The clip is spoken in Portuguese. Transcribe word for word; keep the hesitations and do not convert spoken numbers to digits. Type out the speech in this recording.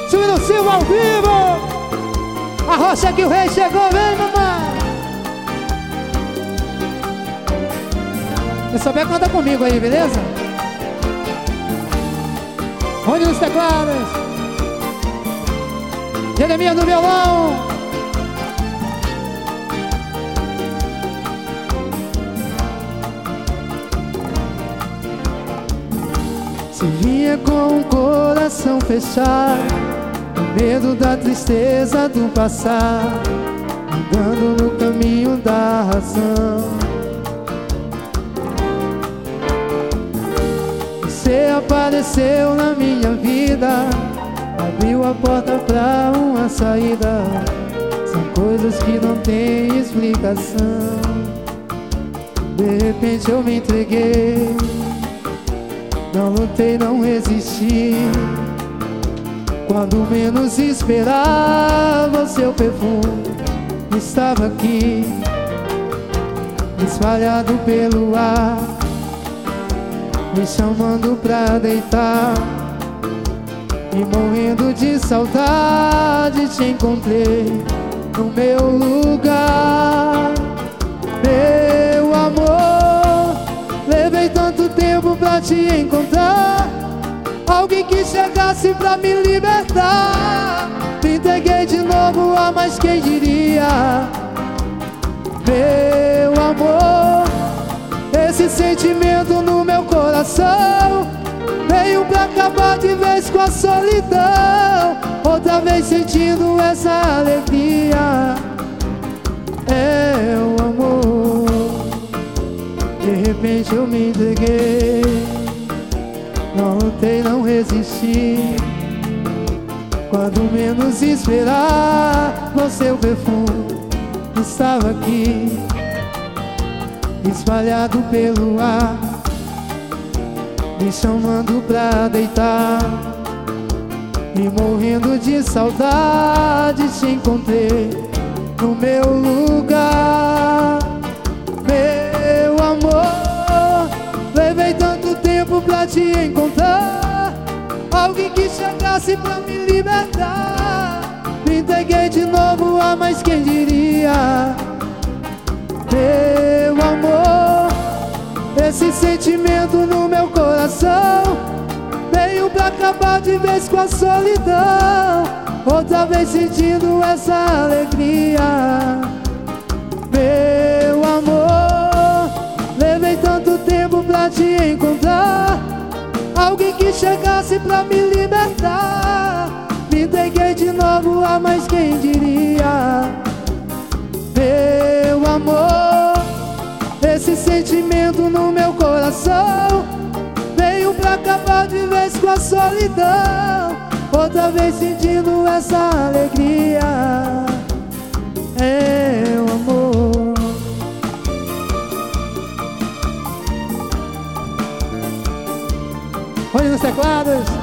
Silvio Silva ao vivo. A rocha que o rei chegou, vem mamãe. Se souber, canta comigo aí, beleza? Rony nos teclados, Jeremias no violão. Se vinha com o coração fechado, com medo da tristeza do passado, andando no caminho da razão. Você apareceu na minha vida, abriu a porta pra uma saída. São coisas que não têm explicação. De repente eu me entreguei, não lutei, não resisti. Quando menos esperava, seu perfume estava aqui, espalhado pelo ar, me chamando pra deitar. E morrendo de saudade, te encontrei no meu lugar. Meu amor, levei tanto tempo pra te encontrar, alguém que chegasse pra me libertar. Me entreguei de novo, a mais quem diria. Meu amor, esse sentimento no meu coração veio pra acabar de vez com a solidão. Outra vez sentindo essa alegria. É o amor. De repente eu me entreguei, não lutei, não resisti. Quando menos esperar, o seu perfume estava aqui, espalhado pelo ar, me chamando pra deitar. E morrendo de saudade, te encontrei no meu lugar. Meu amor, levei tanto tempo pra te encontrar, alguém que chegasse pra me libertar. Me entreguei de novo, a mais quem diria. Meu amor, esse sentimento no meu coração veio pra acabar de vez com a solidão. Outra vez sentindo essa alegria. Meu amor, levei tanto tempo pra te encontrar, alguém que chegasse pra me libertar. Me entreguei de novo, a mais quem diria. Meu amor, esse sentimento no meu coração veio pra acabar de vez com a solidão. Outra vez sentindo essa alegria. É o amor. Olha nos teclados.